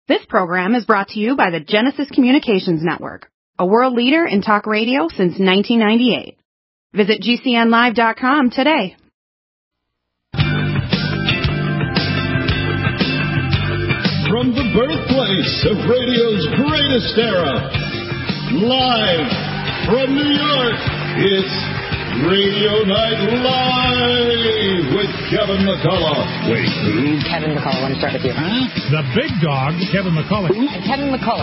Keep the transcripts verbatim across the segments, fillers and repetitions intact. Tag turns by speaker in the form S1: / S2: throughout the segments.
S1: This program is brought to you by the Genesis Communications Network, a world leader in talk radio since nineteen ninety-eight. Visit G C N live dot com today.
S2: From the birthplace of radio's greatest era, live from New York, it's Radio Night Live with Kevin McCullough. Wait, who?
S3: Kevin McCullough. I want to start with you.
S2: Huh?
S4: The big dog, Kevin McCullough.
S3: And Kevin McCullough.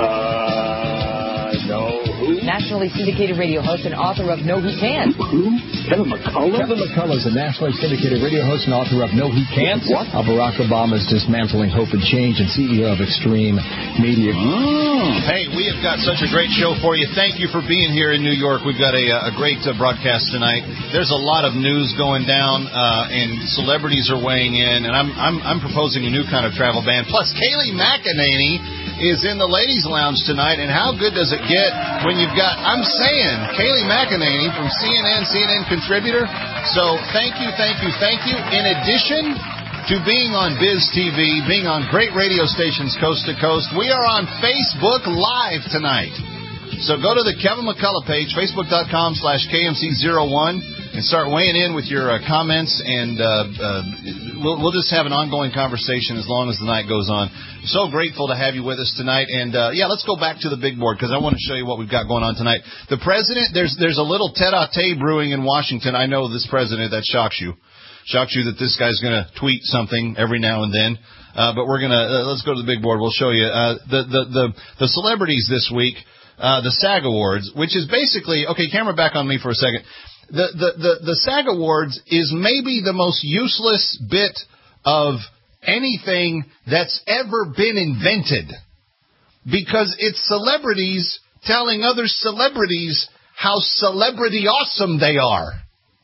S2: Uh, no, who?
S3: Nationally syndicated radio host and author of No He Can't.
S2: Who? Kevin McCullough?
S5: Kevin McCullough is a nationally syndicated radio host and author of No He Can't.
S2: What?
S5: How Barack Obama is dismantling hope and change and C E O of Extreme Media.
S2: Oh.
S6: Hey, we have got such a great show for you. Thank you for being here in New York. We've got a, a great uh, broadcast tonight. There's a lot of news going down, uh, and celebrities are weighing in, and I'm, I'm I'm proposing a new kind of travel ban. Plus, Kayleigh McEnany is in the ladies' lounge tonight, and how good does it get when you've got, I'm saying, Kayleigh McEnany from C N N, C N N contributor. So thank you, thank you, thank you. In addition to being on Biz T V, being on great radio stations coast to coast, we are on Facebook Live tonight. So go to the Kevin McCullough page, facebook.com slash KMC01, and start weighing in with your uh, comments, and uh, uh, we'll, we'll just have an ongoing conversation as long as the night goes on. So grateful to have you with us tonight. And, uh, yeah, let's go back to the big board because I want to show you what we've got going on tonight. The president, there's there's a little tete-a-tete brewing in Washington. I know this president, that shocks you. Shocks you that this guy's going to tweet something every now and then. Uh, but we're going to, uh, let's go to the big board. We'll show you. Uh, the, the, the, the celebrities this week, uh, the SAG Awards, which is basically, okay, camera back on me for a second. The, the, the, the SAG Awards is maybe the most useless bit of anything that's ever been invented, because it's celebrities telling other celebrities how celebrity awesome they are.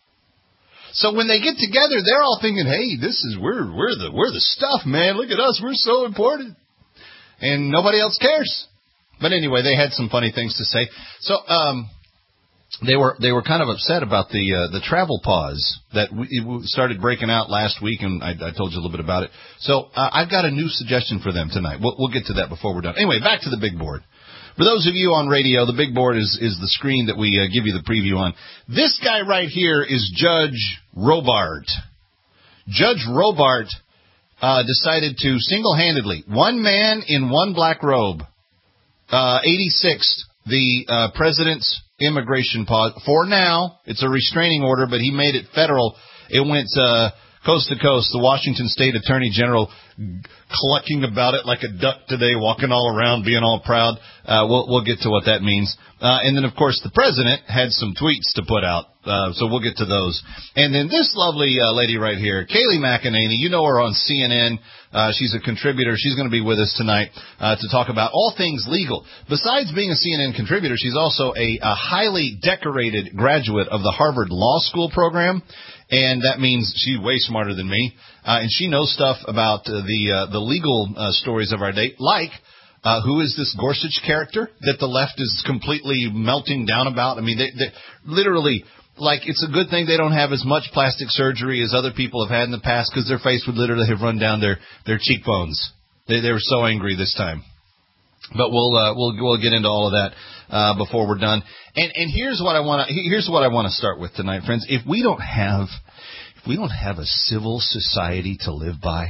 S6: So when they get together, they're all thinking, "Hey, this is we're we're the we're the stuff, man. Look at us, we're so important," and nobody else cares. But anyway, they had some funny things to say. So um, they were they were kind of upset about the uh, the travel pause that we, it started breaking out last week, and I, I told you a little bit about it. So uh, I've got a new suggestion for them tonight. We'll, we'll get to that before we're done. Anyway, back to the big board. For those of you on radio, the big board is, is the screen that we uh, give you the preview on. This guy right here is Judge Robart. Judge Robart uh, decided to single-handedly, one man in one black robe, uh, eighty-sixth, the uh, president's immigration pause. For now, it's a restraining order, but he made it federal. It went uh, coast to coast. The Washington State Attorney General clucking about it like a duck today, walking all around, being all proud. Uh, we'll, we'll get to what that means. Uh, and then, of course, the president had some tweets to put out, uh, so we'll get to those. And then this lovely uh, lady right here, Kayleigh McEnany, you know her on C N N. Uh, she's a contributor. She's going to be with us tonight uh, to talk about all things legal. Besides being a C N N contributor, she's also a, a highly decorated graduate of the Harvard Law School program. And that means she's way smarter than me. Uh, and she knows stuff about uh, the uh, the legal uh, stories of our day, like uh, who is this Gorsuch character that the left is completely melting down about? I mean, they, they literally, like, it's a good thing they don't have as much plastic surgery as other people have had in the past, because their face would literally have run down their, their cheekbones. They, they were so angry this time. But we'll uh, we'll we'll get into all of that uh, before we're done. And and here's what I want to here's what I want to start with tonight, friends. If we don't have if we don't have a civil society to live by,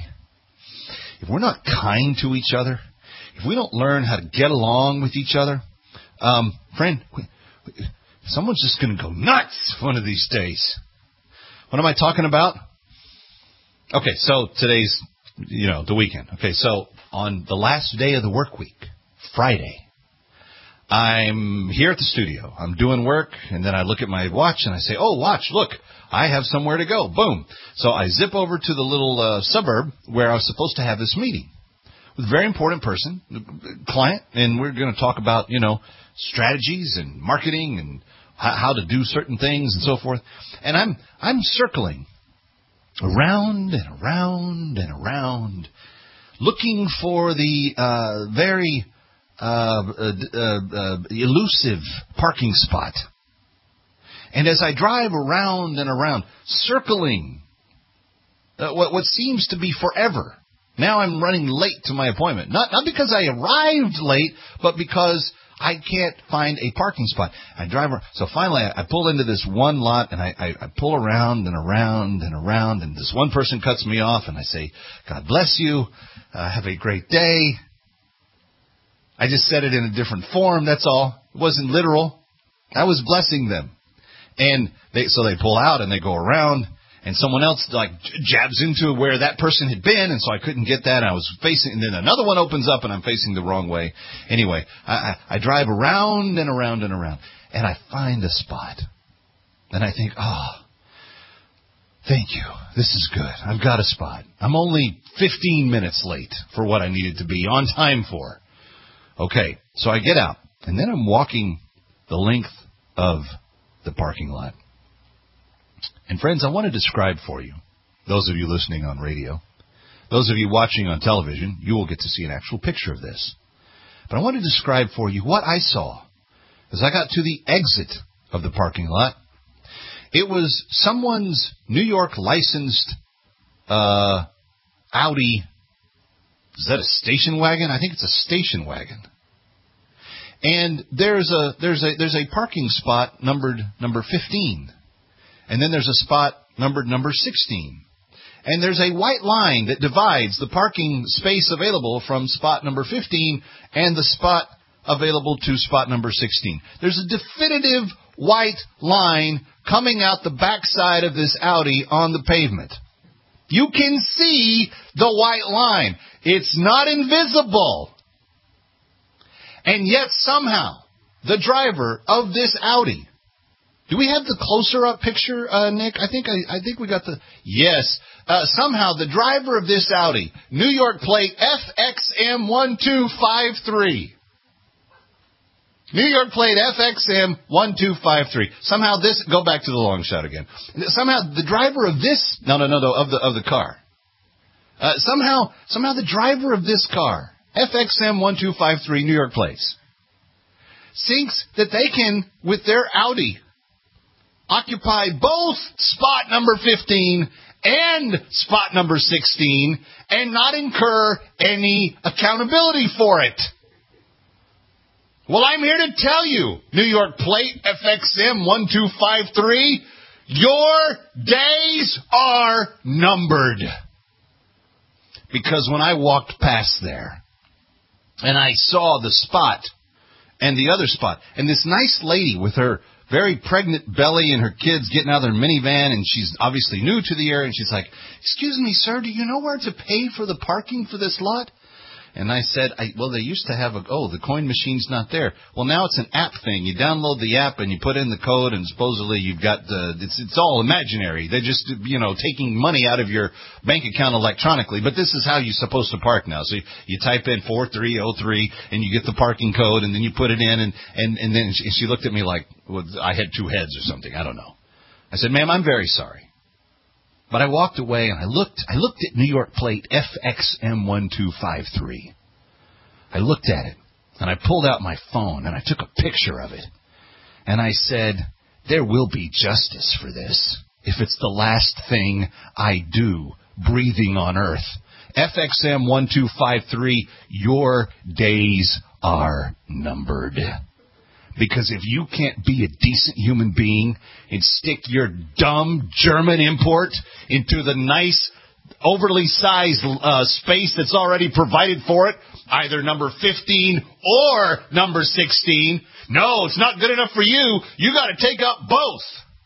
S6: if we're not kind to each other, if we don't learn how to get along with each other, um, friend, someone's just going to go nuts one of these days. What am I talking about? Okay, so today's you know the weekend. Okay, so on the last day of the work week, Friday, I'm here at the studio. I'm doing work, and then I look at my watch, and I say, oh, watch, look, I have somewhere to go. Boom. So I zip over to the little uh, suburb where I was supposed to have this meeting with a very important person, client, and we're going to talk about, you know, strategies and marketing and how, how to do certain things and so forth. And I'm I'm circling around and around and around, looking for the uh, very uh, uh, uh, elusive parking spot. And as I drive around and around, circling uh, what, what seems to be forever, Now I'm running late to my appointment. Not not because I arrived late, but because I can't find a parking spot. I drive around. So finally, I, I pull into this one lot, and I, I, I pull around and around and around, and this one person cuts me off, and I say, God bless you. Uh, have a great day. I just said it in a different form, that's all. It wasn't literal. I was blessing them. And they so they pull out, and they go around, and someone else like jabs into where that person had been, and so I couldn't get that. I was facing, and then another one opens up, and I'm facing the wrong way. Anyway, I, I, I drive around and around and around, and I find a spot. And I think, oh, thank you. This is good. I've got a spot. I'm only fifteen minutes late for what I needed to be on time for. Okay, so I get out, and then I'm walking the length of the parking lot. And friends, I want to describe for you, those of you listening on radio, those of you watching on television, you will get to see an actual picture of this. But I want to describe for you what I saw as I got to the exit of the parking lot. It was someone's New York licensed uh, Audi. Is that a station wagon? I think it's a station wagon. And there's a there's a there's a parking spot numbered number fifteen. And then there's a spot numbered number sixteen. And there's a white line that divides the parking space available from spot number fifteen and the spot available to spot number sixteen. There's a definitive white line coming out the backside of this Audi on the pavement. You can see the white line. It's not invisible. And yet somehow the driver of this Audi, do we have the closer up picture, uh, Nick? I think I, I think we got the, yes. Uh, somehow the driver of this Audi, New York plate F X M one two five three. New York plate F X M one two five three. Somehow this, go back to the long shot again. Somehow the driver of this, no, no, no, no, of the, of the car. Uh, somehow, somehow the driver of this car, F X M one two five three New York plates, thinks that they can, with their Audi, occupy both spot number fifteen and spot number sixteen and not incur any accountability for it. Well, I'm here to tell you, New York plate F X M one two five three, your days are numbered. Because when I walked past there, and I saw the spot and the other spot, and this nice lady with her very pregnant belly and her kids getting out of their minivan, and she's obviously new to the area, and she's like, excuse me, sir, do you know where to pay for the parking for this lot? And I said, I, well, they used to have a, oh, the coin machine's not there. Well, now it's an app thing. You download the app and you put in the code, and supposedly you've got the, it's, it's all imaginary. They're just, you know, taking money out of your bank account electronically. But this is how you're supposed to park now. So you, you type in four three oh three and you get the parking code, and then you put it in, and, and, and then she, she looked at me like, well, I had two heads or something. I don't know. I said, ma'am, I'm very sorry. But I walked away and I looked, I looked at New York plate F X M one two five three. I looked at it and I pulled out my phone and I took a picture of it. And I said, there will be justice for this if it's the last thing I do breathing on earth. F X M one two five three, your days are numbered. Because if you can't be a decent human being and stick your dumb German import into the nice, overly sized uh, space that's already provided for it, either number fifteen or number sixteen, no, it's not good enough for you. You got to take up both.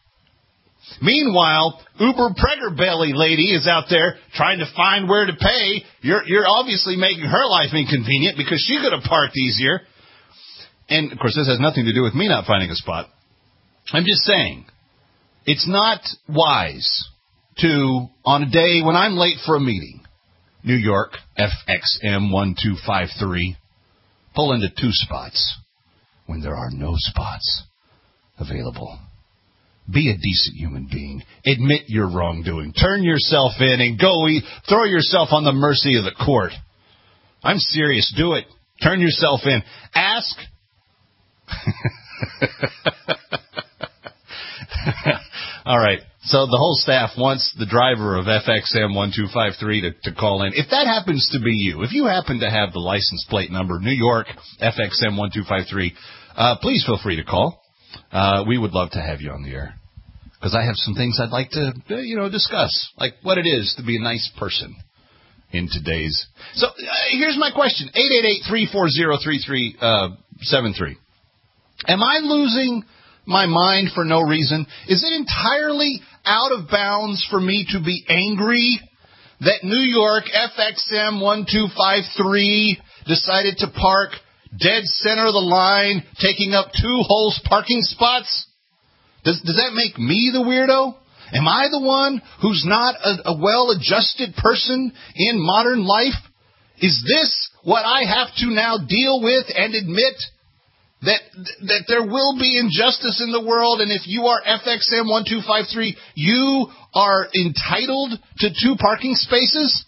S6: Meanwhile, Uber Pregger Belly lady is out there trying to find where to pay. You're, you're obviously making her life inconvenient because she could have parked easier. And, of course, this has nothing to do with me not finding a spot. I'm just saying, it's not wise to, on a day when I'm late for a meeting, New York, F X M one two five three, pull into two spots when there are no spots available. Be a decent human being. Admit your wrongdoing. Turn yourself in and go eat. Throw yourself on the mercy of the court. I'm serious. Do it. Turn yourself in. Ask. All right. So the whole staff wants the driver of F X M one two five three to, to call in. If that happens to be you, if you happen to have the license plate number, New York, F X M one two five three, uh, please feel free to call. Uh, we would love to have you on the air. Because I have some things I'd like to, uh, you know, discuss. Like what it is to be a nice person in today's. So uh, here's my question. eight eight eight, three four zero, three three seven three. Am I losing my mind for no reason? Is it entirely out of bounds for me to be angry that New York F X M one two five three decided to park dead center of the line, taking up two whole parking spots? Does, does that make me the weirdo? Am I the one who's not a, a well-adjusted person in modern life? Is this what I have to now deal with and admit? That that there will be injustice in the world, and if you are F X M one two five three, you are entitled to two parking spaces?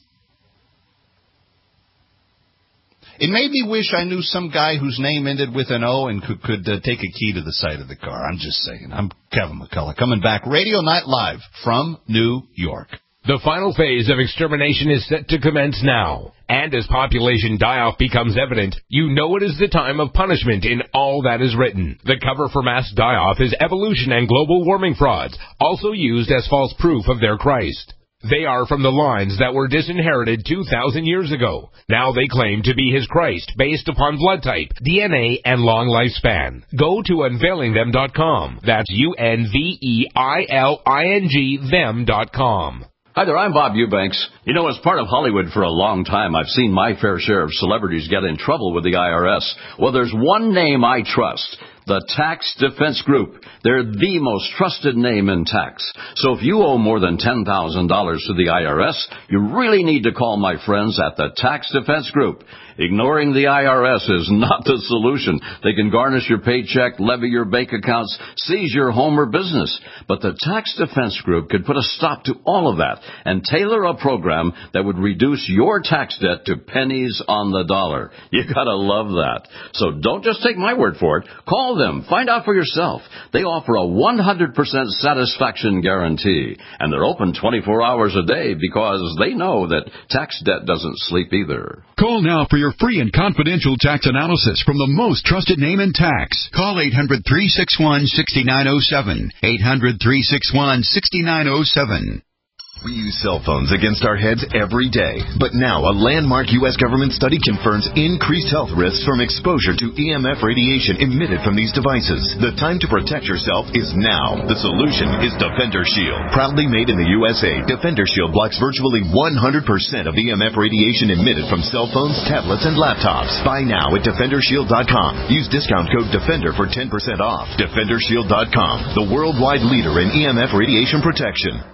S6: It made me wish I knew some guy whose name ended with an O and could, could uh, take a key to the side of the car. I'm just saying. I'm Kevin McCullough, coming back. Radio Night Live from New York.
S7: The final phase of extermination is set to commence now. And as population die-off becomes evident, you know it is the time of punishment in all that is written. The cover for mass die-off is evolution and global warming frauds, also used as false proof of their Christ. They are from the lines that were disinherited two thousand years ago. Now they claim to be his Christ based upon blood type, D N A, and long lifespan. Go to unveiling them dot com. That's U N V E I L I N G them dot com.
S8: Hi there, I'm Bob Eubanks. You know, as part of Hollywood for a long time, I've seen my fair share of celebrities get in trouble with the I R S. Well, there's one name I trust. The Tax Defense Group. They're the most trusted name in tax. So if you owe more than ten thousand dollars to the I R S, you really need to call my friends at the Tax Defense Group. Ignoring the I R S is not the solution. They can garnish your paycheck, levy your bank accounts, seize your home or business. But the Tax Defense Group could put a stop to all of that and tailor a program that would reduce your tax debt to pennies on the dollar. You gotta love that. So don't just take my word for it. Call them. Find out for yourself. They offer a one hundred percent satisfaction guarantee. And they're open twenty-four hours a day because they know that tax debt doesn't sleep either.
S9: Call now for your free and confidential tax analysis from the most trusted name in tax. Call eight hundred, three six one, six nine zero seven. eight hundred, three six one, six nine zero seven.
S10: We use cell phones against our heads every day. But now a landmark U S government study confirms increased health risks from exposure to E M F radiation emitted from these devices. The time to protect yourself is now. The solution is Defender Shield. Proudly made in the U S A, Defender Shield blocks virtually one hundred percent of E M F radiation emitted from cell phones, tablets, and laptops. Buy now at defender shield dot com. Use discount code DEFENDER for ten percent off. defender shield dot com, the worldwide leader in E M F radiation protection.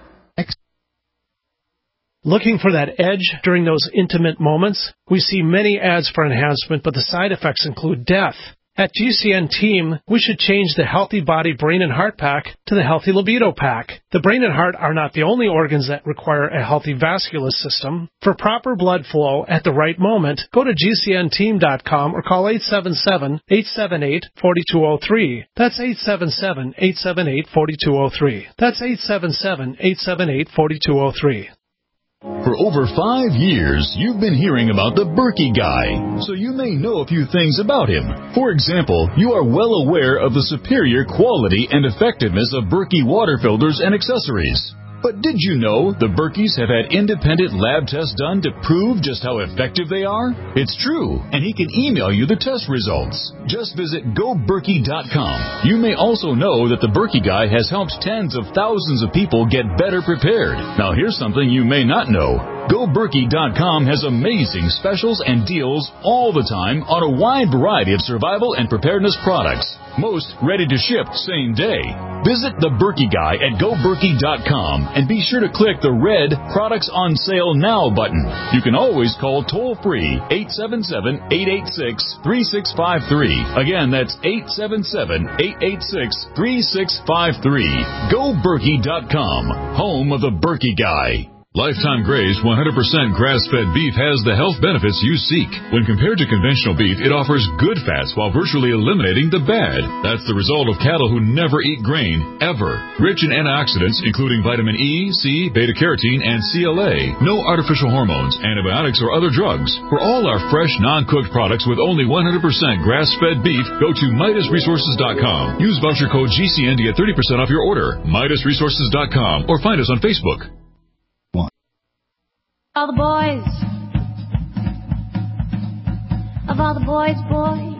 S11: Looking for that edge during those intimate moments? We see many ads for enhancement, but the side effects include death. At G C N Team, we should change the Healthy Body Brain and Heart Pack to the Healthy Libido Pack. The brain and heart are not the only organs that require a healthy vascular system. For proper blood flow at the right moment, go to G C N team dot com or call eight seven seven, eight seven eight, four two zero three. That's eight seven seven, eight seven eight, four two zero three. That's eight seven seven, eight seven eight, four two zero three.
S2: For over five years, you've been hearing about the Berkey Guy, so you may know a few things about him. For example, you are well aware of the superior quality and effectiveness of Berkey water filters and accessories. But did you know the Berkeys have had independent lab tests done to prove just how effective they are? It's true, and he can email you the test results. Just visit go berkey dot com. You may also know that the Berkey Guy has helped tens of thousands of people get better prepared. Now here's something you may not know. go berkey dot com has amazing specials and deals all the time on a wide variety of survival and preparedness products. Most ready to ship same day. Visit the Berkey Guy at go berkey dot com and be sure to click the red Products on Sale Now button. You can always call toll-free eight seven seven, eight eight six, three six five three. Again, that's eight seven seven, eight eight six, three six five three. go berkey dot com, home of the Berkey Guy. Lifetime Graze one hundred percent grass-fed beef has the health benefits you seek. When compared to conventional beef, it offers good fats while virtually eliminating the bad. That's the result of cattle who never eat grain, ever. Rich in antioxidants, including vitamin E, C, beta-carotene, and C L A. No artificial hormones, antibiotics, or other drugs. For all our fresh, non-cooked products with only one hundred percent grass-fed beef, go to Midas Resources dot com. Use voucher code G C N to get thirty percent off your order. Midas Resources dot com or find us on Facebook.
S12: All the boys, of all the boys, boys,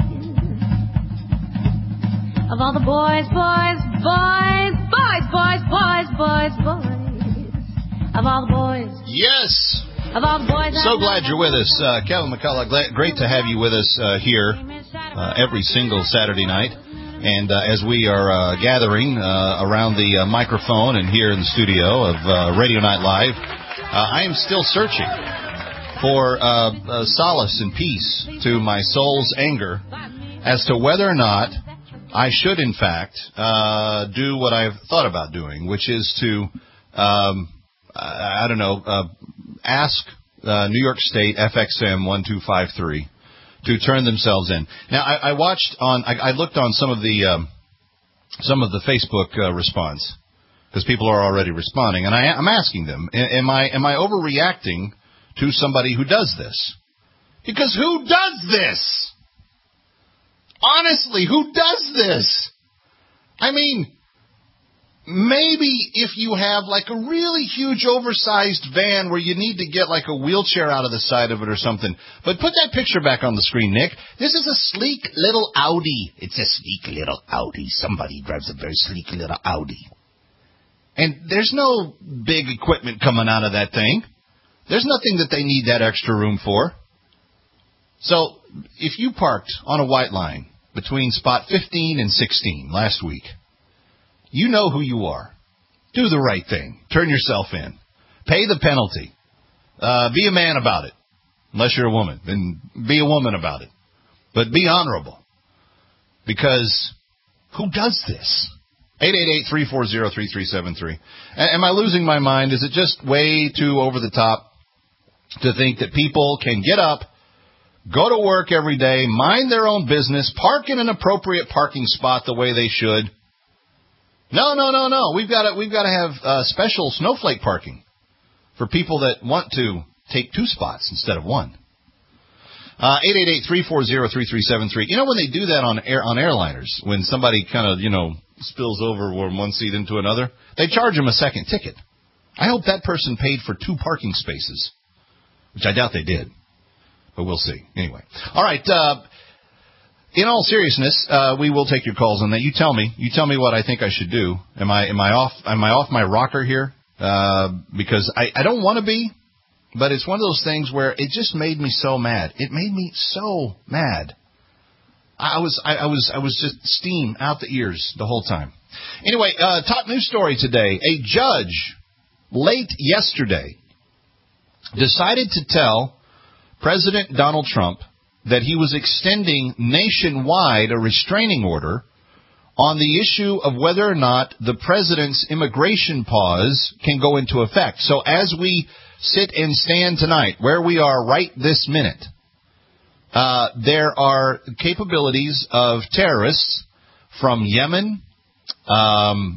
S12: of all the boys, boys, boys, boys, boys, boys, boys, boys, of all the boys.
S6: Yes.
S12: Of all the boys.
S6: So glad you're with us. Uh, Kevin McCullough, glad, great to have you with us uh, here uh, every single Saturday night. And uh, as we are uh, gathering uh, around the uh, microphone and here in the studio of uh, Radio Night Live, Uh, I am still searching for uh, uh, solace and peace to my soul's anger as to whether or not I should, in fact, uh, do what I've thought about doing, which is to, um, I, I don't know, uh, ask uh, New York State F X M one two five three to turn themselves in. Now, I, I watched on, I, I looked on some of the um, some of the Facebook uh, response. Because people are already responding, and I, I'm asking them: Am I am I overreacting to somebody who does this? Because who does this? Honestly, who does this? I mean, maybe if you have like a really huge, oversized van where you need to get like a wheelchair out of the side of it or something. But put that picture back on the screen, Nick. This is a sleek little Audi. It's a sleek little Audi. Somebody drives a very sleek little Audi. And there's no big equipment coming out of that thing. There's nothing that they need that extra room for. So if you parked on a white line between spot fifteen and sixteen last week, you know who you are. Do the right thing. Turn yourself in. Pay the penalty. Uh, be a man about it. Unless you're a woman. Then be a woman about it. But be honorable. Because who does this? eight eight eight, three four zero, three three seven three. Am I losing my mind? Is it just way too over the top to think that people can get up, go to work every day, mind their own business, park in an appropriate parking spot the way they should? No, no, no, no. We've got to, we've got to have uh, special snowflake parking for people that want to take two spots instead of one. Uh, eight eight eight, three four zero, three three seven three. You know when they do that on air, on airliners, when somebody kind of, you know, spills over from one seat into another, they charge them a second ticket. I hope that person paid for two parking spaces, which I doubt they did, but we'll see. Anyway. All right. Uh, in all seriousness, uh, we will take your calls on that. You tell me. You tell me what I think I should do. Am I am I off am I off my rocker here? Uh, because I, I don't want to be, but it's one of those things where it just made me so mad. It made me so mad. I was I, I was I was just steam out the ears the whole time. Anyway, uh, top news story today. A judge late yesterday decided to tell President Donald Trump that he was extending nationwide a restraining order on the issue of whether or not the president's immigration pause can go into effect. So as we sit and stand tonight, where we are right this minute, Uh, there are capabilities of terrorists from Yemen, um,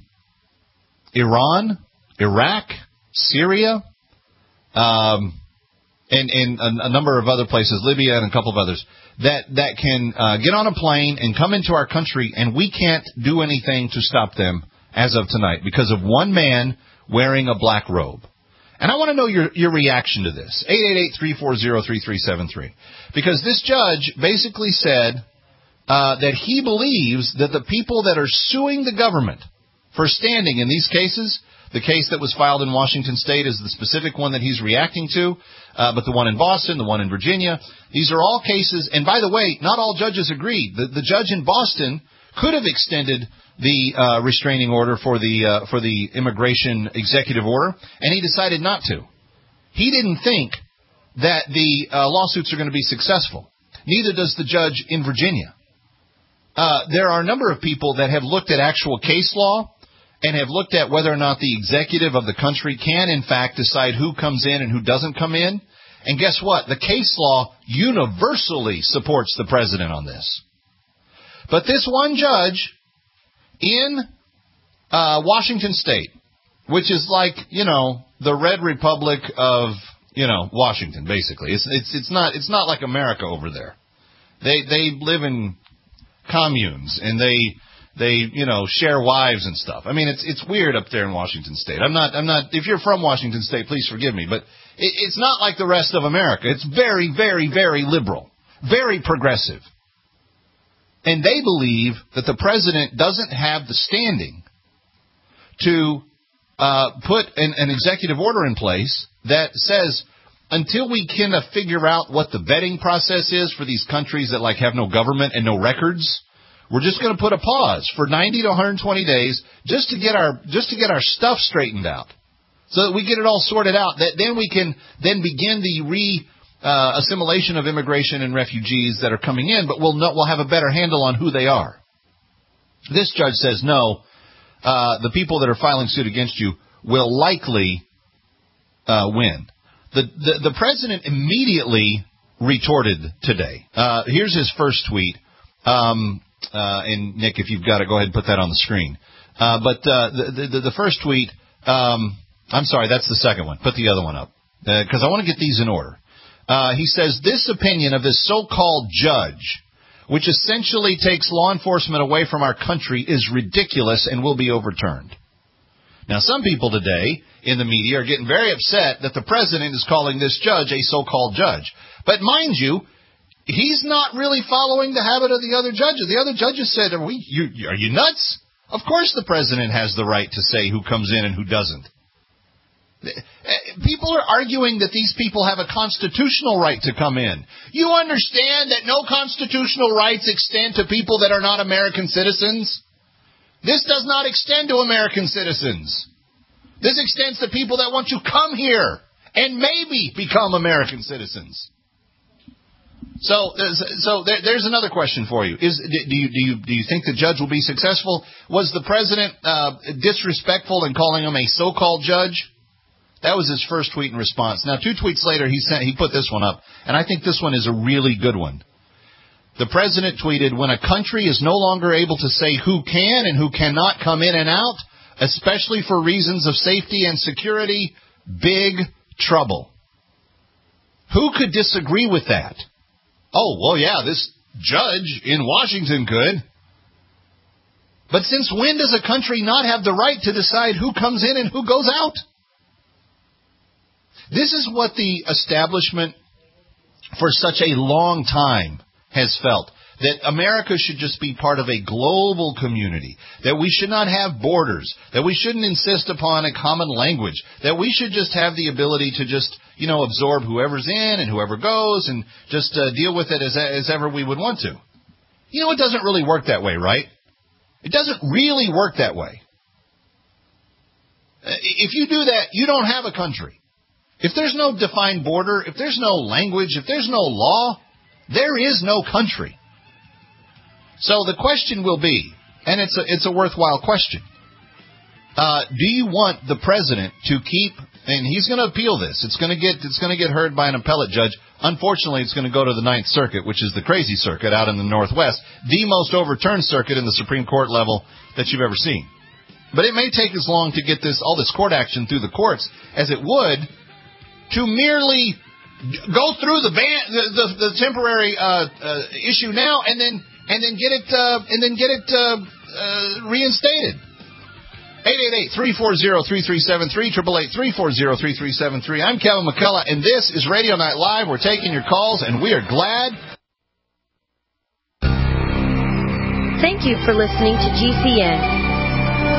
S6: Iran, Iraq, Syria, um, and, and a, a number of other places, Libya and a couple of others, that, that can uh, get on a plane and come into our country, and we can't do anything to stop them as of tonight because of one man wearing a black robe. And I want to know your, your reaction to this. eight eight eight, three four zero, three three seven three. Because this judge basically said uh, that he believes that the people that are suing the government for standing in these cases, the case that was filed in Washington State is the specific one that he's reacting to, uh, but the one in Boston, the one in Virginia, these are all cases. And by the way, not all judges agreed. The, the judge in Boston could have extended the uh, restraining order for the uh, for the immigration executive order, and he decided not to. He didn't think that the uh, lawsuits are going to be successful. Neither does the judge in Virginia. Uh, there are a number of people that have looked at actual case law and have looked at whether or not the executive of the country can, in fact, decide who comes in and who doesn't come in. And guess what? The case law universally supports the president on this. But this one judge in uh, Washington State, which is like, you know, the Red Republic of, you know, Washington, basically. It's it's it's not it's not like America over there. They they live in communes and they they you know share wives and stuff. I mean, it's it's weird up there in Washington State. I'm not I'm not. If you're from Washington State, please forgive me, but it, it's not like the rest of America. It's very very very liberal, very progressive, and they believe that the president doesn't have the standing to uh, put an, an executive order in place that says, until we can uh, figure out what the vetting process is for these countries that like have no government and no records, we're just going to put a pause for ninety to one hundred twenty days just to get our just to get our stuff straightened out, so that we get it all sorted out. That then we can then begin the re uh, assimilation of immigration and refugees that are coming in, but we'll know, we'll have a better handle on who they are. This judge says no. Uh, the people that are filing suit against you will likely uh, win. The, the the president immediately retorted today. Uh, here's his first tweet. Um, uh, and Nick, if you've got it, go ahead and put that on the screen. Uh, but uh, the, the the first tweet, um, I'm sorry, that's the second one. Put the other one up because uh, I want to get these in order. Uh, he says, this opinion of this so-called judge, which essentially takes law enforcement away from our country, is ridiculous and will be overturned. Now, some people today in the media are getting very upset that the president is calling this judge a so-called judge. But mind you, he's not really following the habit of the other judges. The other judges said, are, we, you, are you nuts? Of course the president has the right to say who comes in and who doesn't. People are arguing that these people have a constitutional right to come in. You understand that no constitutional rights extend to people that are not American citizens? This does not extend to American citizens. This extends to people that want to come here and maybe become American citizens. So, so there's another question for you: Is do you do you do you think the judge will be successful? Was the president uh, disrespectful in calling him a so-called judge? That was his first tweet in response. Now, two tweets later, he sent he put this one up, and I think this one is a really good one. The president tweeted, when a country is no longer able to say who can and who cannot come in and out, especially for reasons of safety and security, big trouble. Who could disagree with that? Oh, well, yeah, this judge in Washington could. But since when does a country not have the right to decide who comes in and who goes out? This is what the establishment for such a long time has felt, that America should just be part of a global community, that we should not have borders, that we shouldn't insist upon a common language, that we should just have the ability to just, you know, absorb whoever's in and whoever goes and just uh, deal with it as, as ever we would want to. You know, it doesn't really work that way, right? It doesn't really work that way. If you do that, you don't have a country. If there's no defined border, if there's no language, if there's no law, there is no country. So the question will be, and it's a, it's a worthwhile question, uh, do you want the president to keep, and he's going to appeal this, it's going to get it's going to get heard by an appellate judge. Unfortunately, it's going to go to the Ninth Circuit, which is the crazy circuit out in the Northwest, the most overturned circuit in the Supreme Court level that you've ever seen. But it may take as long to get this all this court action through the courts as it would to merely go through the ban, the, the, the temporary uh, uh, issue now, and then and then get it uh, and then get it uh, uh, reinstated. eight eight eight, three four zero, three three seven three, eight eight eight, three four zero, three three seven three. I'm Kevin McCullough, and this is Radio Night Live. We're taking your calls, and we are glad.
S13: Thank you for listening to G C N.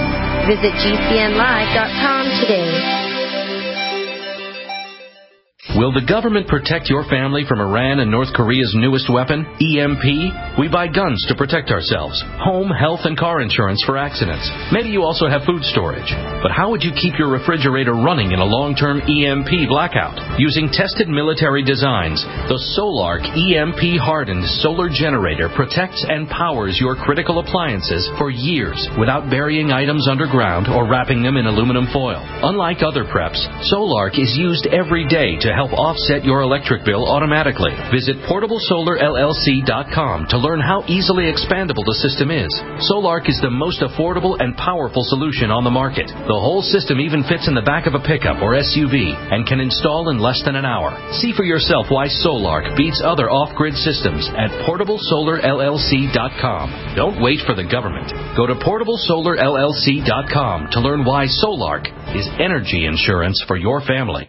S13: Visit G C N live dot com today.
S14: Will the government protect your family from Iran and North Korea's newest weapon, E M P? We buy guns to protect ourselves, home, health, and car insurance for accidents. Maybe you also have food storage. But how would you keep your refrigerator running in a long-term E M P blackout? Using tested military designs, the Solark E M P-hardened solar generator protects and powers your critical appliances for years without burying items underground or wrapping them in aluminum foil. Unlike other preps, Solark is used every day to help offset your electric bill automatically. Visit portable solar L L C dot com to learn how easily expandable the system is. Solark is the most affordable and powerful solution on the market. The whole system even fits in the back of a pickup or S U V and can install in less than an hour. See for yourself why Solark beats other off-grid systems at portable solar L L C dot com. Don't wait for the government. Go to portable solar L L C dot com to learn why Solark is energy insurance for your family.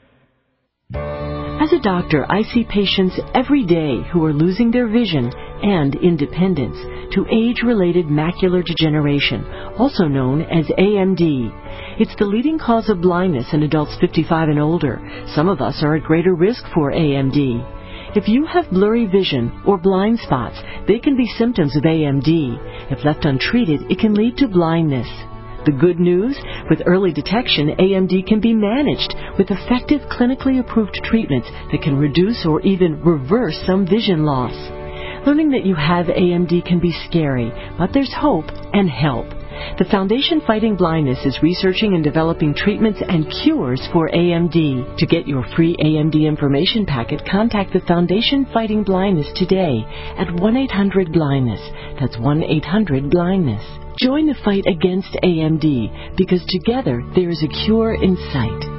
S15: As a doctor, I see patients every day who are losing their vision and independence to age-related macular degeneration, also known as A M D. It's the leading cause of blindness in adults fifty-five and older. Some of us are at greater risk for A M D. If you have blurry vision or blind spots, they can be symptoms of A M D. If left untreated, it can lead to blindness. The good news? With early detection, A M D can be managed with effective clinically approved treatments that can reduce or even reverse some vision loss. Learning that you have A M D can be scary, but there's hope and help. The Foundation Fighting Blindness is researching and developing treatments and cures for A M D. To get your free A M D information packet, contact the Foundation Fighting Blindness today at one eight hundred blindness. That's one eight hundred blindness. Join the fight against A M D, because together there is a cure in sight.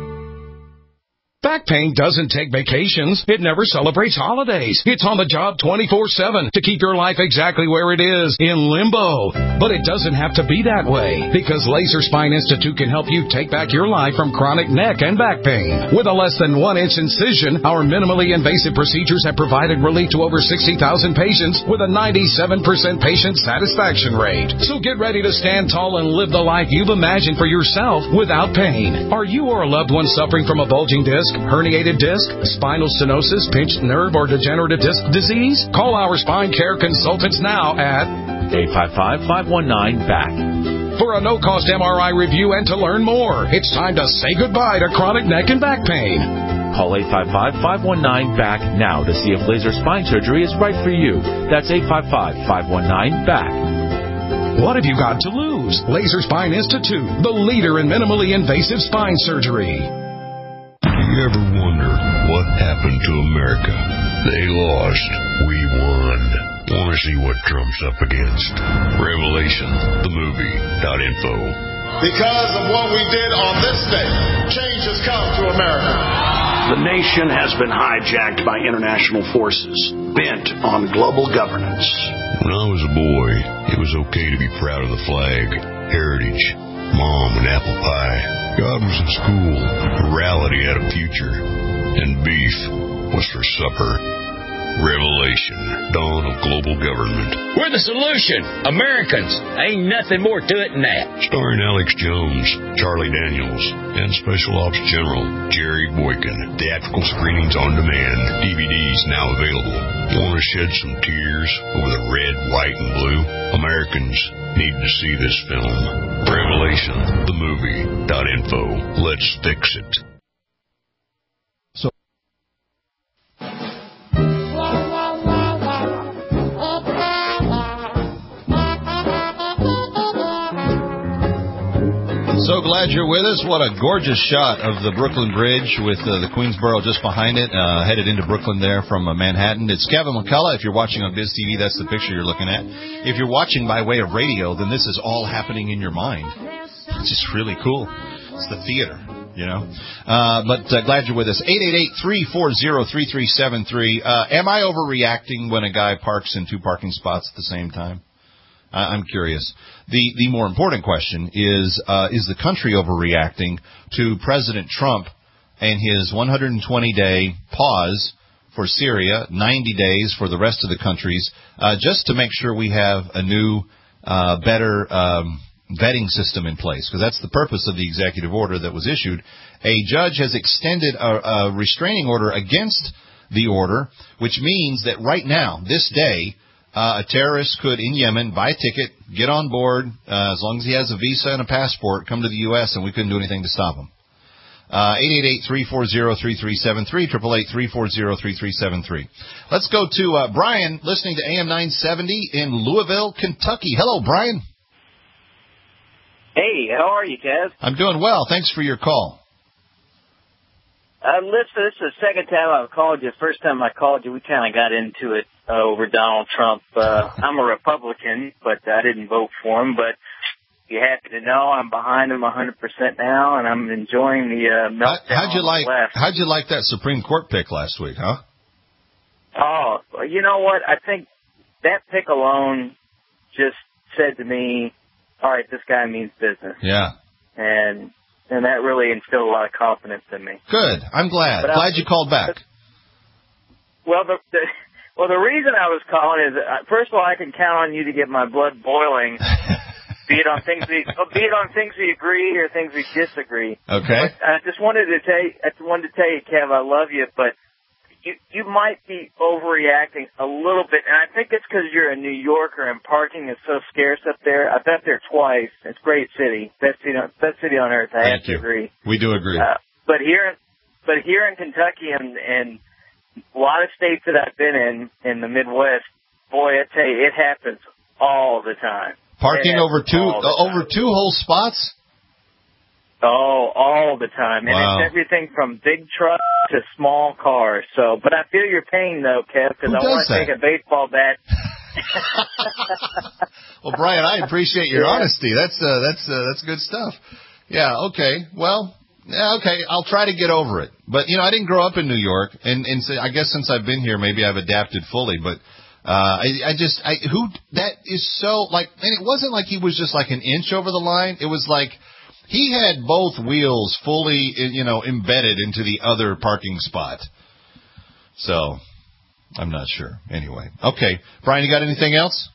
S16: Back pain doesn't take vacations. It never celebrates holidays. It's on the job twenty-four seven to keep your life exactly where it is, in limbo. But it doesn't have to be that way, because Laser Spine Institute can help you take back your life from chronic neck and back pain. With a less than one inch incision, our minimally invasive procedures have provided relief to over sixty thousand patients with a ninety-seven percent patient satisfaction rate. So get ready to stand tall and live the life you've imagined for yourself without pain. Are you or a loved one suffering from a bulging disc, herniated disc, spinal stenosis, pinched nerve, or degenerative disc disease? Call our spine care consultants now at
S17: eight five five, five one nine, B A C
S16: for a no-cost M R I review and to learn more. It's time to say goodbye to chronic neck and back pain.
S17: Call eight five five, five one nine, B A C now to see if laser spine surgery is right for you. That's eight five five, five one nine, B A C.
S16: What have you got to lose? Laser Spine Institute, the leader in minimally invasive spine surgery.
S18: You ever wonder what happened to America? They lost. We won. Want to see what Trump's up against? Revelation, the movie, dot info.
S19: Because of what we did on this day, change has come to America.
S20: The nation has been hijacked by international forces bent on global governance.
S18: When I was a boy, it was okay to be proud of the flag, heritage, Mom and apple pie. God was in school. Morality had a future. And beef was for supper. Revelation. Dawn of global government.
S21: We're the solution. Americans. Ain't nothing more to it than that.
S18: Starring Alex Jones, Charlie Daniels, and Special Ops General Jerry Boykin. Theatrical screenings on demand. D V Ds now available. Want to shed some tears over the red, white, and blue? Americans need to see this film. Revelation, the movie, dot info. Let's fix it.
S16: So
S6: So glad you're with us. What a gorgeous shot of the Brooklyn Bridge with uh, the Queensboro just behind it, uh, headed into Brooklyn there from uh, Manhattan. It's Kevin McCullough. If you're watching on Biz T V, that's the picture you're looking at. If you're watching by way of radio, then this is all happening in your mind. It's just really cool. It's the theater, you know. Uh, but uh, glad you're with us. eight eight eight, three four zero, three three seven three. Uh, am I overreacting when a guy parks in two parking spots at the same time? I'm curious. The the more important question is, uh, is the country overreacting to President Trump and his one hundred twenty day pause for Syria, ninety days for the rest of the countries, uh, just to make sure we have a new, uh, better um, vetting system in place, because that's the purpose of the executive order that was issued. A judge has extended a, a restraining order against the order, which means that right now, this day, uh, a terrorist could, in Yemen, buy a ticket, get on board, uh, as long as he has a visa and a passport, come to the U S, and we couldn't do anything to stop him. Uh, eight eight eight, three four zero, three three seven three, eight eight eight, three four zero, three three seven three. Let's go to uh, Brian, listening to A M nine seventy in Louisville, Kentucky. Hello, Brian.
S1: Hey, how are you, Kev?
S6: I'm doing well. Thanks for your call.
S1: Uh, listen, this is the second time I've called you. First time I called you, we kind of got into it uh, over Donald Trump. Uh, I'm a Republican, but I didn't vote for him. But you happy to know I'm behind him one hundred percent now, and I'm enjoying the uh, meltdown.
S6: How'd you like?
S1: on the left.
S6: How'd you like that Supreme Court pick last week, huh?
S1: Oh, you know what? I think that pick alone just said to me, all right, this guy means business.
S6: Yeah.
S1: And and that really instilled a lot of confidence in me.
S6: Good. I'm glad.
S1: But
S6: glad
S1: I,
S6: you called back.
S1: Well, the, the well the reason I was calling is, uh, first of all, I can count on you to get my blood boiling, be it on things we be it on things we agree or things we disagree.
S6: Okay.
S1: But I just wanted to tell you, I wanted to tell you, Kev, I love you, but you you might be overreacting a little bit, and I think it's because you're a New Yorker and parking is so scarce up there. I've been there twice. It's a great city, best city on, best city on earth. I
S6: Thank
S1: have to
S6: you.
S1: agree.
S6: We do agree.
S1: Uh, but here, but here in Kentucky and and a lot of states that I've been in in the Midwest, boy, I tell you, it happens all the time.
S6: Parking over two uh, over two whole spots.
S1: Oh, all the time. And
S6: Wow.
S1: it's everything from big trucks to small cars. So, but I feel your pain, though, Kev, because
S6: Who
S1: I want
S6: does
S1: to
S6: that?
S1: take a baseball bat.
S6: Well, Brian, I appreciate your
S1: Yeah.
S6: honesty. That's uh, that's uh, that's good stuff. Yeah. Okay. Well. Yeah, okay. I'll try to get over it. But you know, I didn't grow up in New York, and and so I guess since I've been here, maybe I've adapted fully. But uh, I, I just I who that is so like, and it wasn't like he was just like an inch over the line. It was like he had both wheels fully, you know, embedded into the other parking spot. So I'm not sure. Anyway, okay, Brian, you got anything else?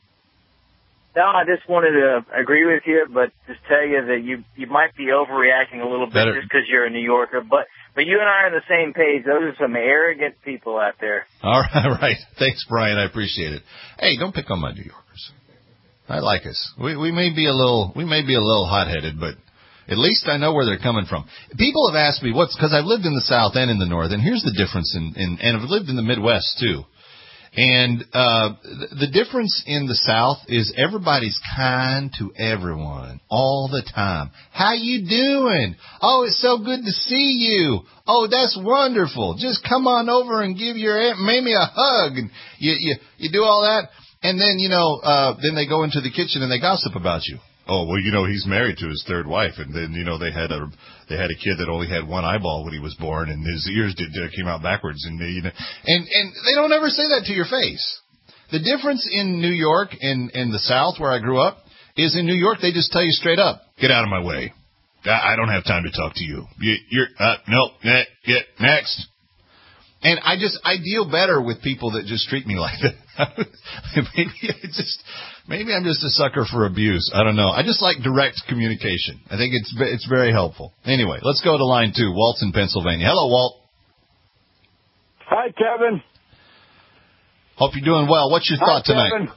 S1: No, I just wanted to agree with you, but just tell you that you you might be overreacting a little bit
S6: Better.
S1: just because you're a New Yorker. But but you and I are on the same page. Those are some arrogant people out there.
S6: All right, all right. Thanks, Brian. I appreciate it. Hey, don't pick on my New Yorkers. I like us. We we may be a little we may be a little hot-headed, but at least I know where they're coming from. People have asked me what's because I've lived in the South and in the North, and here's the difference in, in and I've lived in the Midwest too. And uh the difference in the South is everybody's kind to everyone all the time. How you doing? Oh, it's so good to see you. Oh, that's wonderful. Just come on over and give your Aunt Mamie a hug. And you you you do all that, and then you know uh then they go into the kitchen and they gossip about you. Oh, well, you know, he's married to his third wife, and then, you know, they had a they had a kid that only had one eyeball when he was born, and his ears did uh, came out backwards, and you know, and and they don't ever say that to your face. The difference in New York and and the South, where I grew up, is in New York they just tell you straight up, get out of my way. I, I don't have time to talk to you. you you're uh, no, ne- get next. And I just I deal better with people that just treat me like that. Maybe it's just. Maybe I'm just a sucker for abuse. I don't know. I just like direct communication. I think it's it's very helpful. Anyway, let's go to line two. Walt's in Pennsylvania. Hello, Walt.
S22: Hi, Kevin.
S6: Hope you're doing well. What's your
S22: Hi,
S6: thought tonight?
S22: Kevin.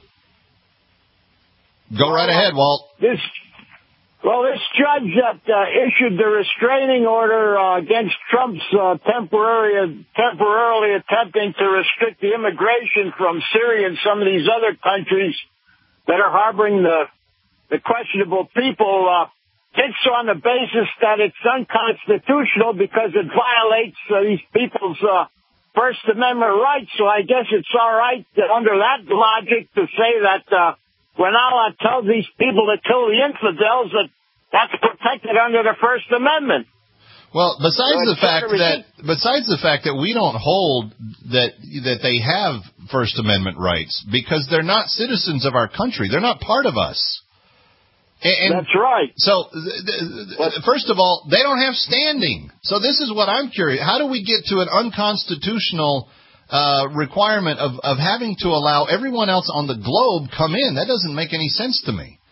S6: Go right ahead, Walt.
S22: This, well, this judge that uh, issued the restraining order uh, against Trump's uh, temporary, temporarily attempting to restrict the immigration from Syria and some of these other countries that are harboring the the questionable people, uh, hits on the basis that it's unconstitutional because it violates uh, these people's uh, First Amendment rights. So I guess it's all right that under that logic to say that uh, we're not allowed to tell these people to kill the infidels, that that's protected under the First Amendment.
S6: Well, besides
S22: So
S6: the
S22: it's
S6: fact
S22: sort of
S6: that besides the fact that we don't hold that that they have First Amendment rights because they're not citizens of our country, they're not part of us. And,
S22: That's right.
S6: So, th- th- first of all, they don't have standing. So this is what I'm curious: how do we get to an unconstitutional uh, requirement of of having to allow everyone else on the globe come in? That doesn't make any sense to me.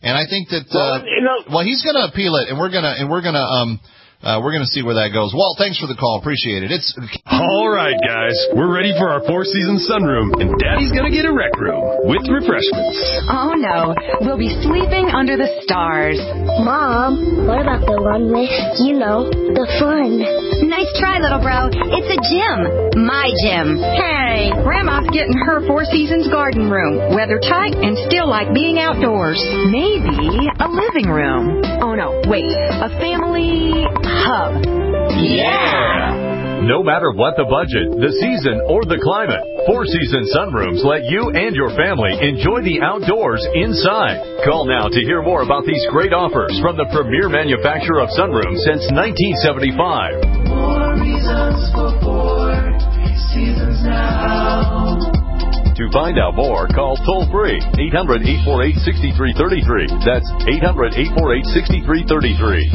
S6: And I think that, uh,
S22: well, you know,
S6: well, he's going to appeal it, and we're going to, and we're going to, um, Uh, we're going to see where that goes. Walt, thanks for the call. Appreciate it. It's
S3: all right, guys. We're ready for our four-season sunroom, and Daddy's going to get a rec room with refreshments.
S4: Oh, no. We'll be sleeping under the stars.
S23: Mom, what about the one with, you know, the fun?
S4: Nice try, little bro. It's a gym. My gym. Hey, Grandma's getting her Four Seasons garden room. Weather tight and still like being outdoors. Maybe a living room. Oh, no. Wait. A family hub.
S3: Yeah! No matter what the budget, the season, or the climate, Four Seasons Sunrooms let you and your family enjoy the outdoors inside. Call now to hear more about these great offers from the premier manufacturer of sunrooms since nineteen seventy-five.
S24: More reasons for Four Seasons now.
S3: To find out more, call toll-free eight hundred, eight four eight, six three three three. That's eight hundred, eight four eight, six three three three.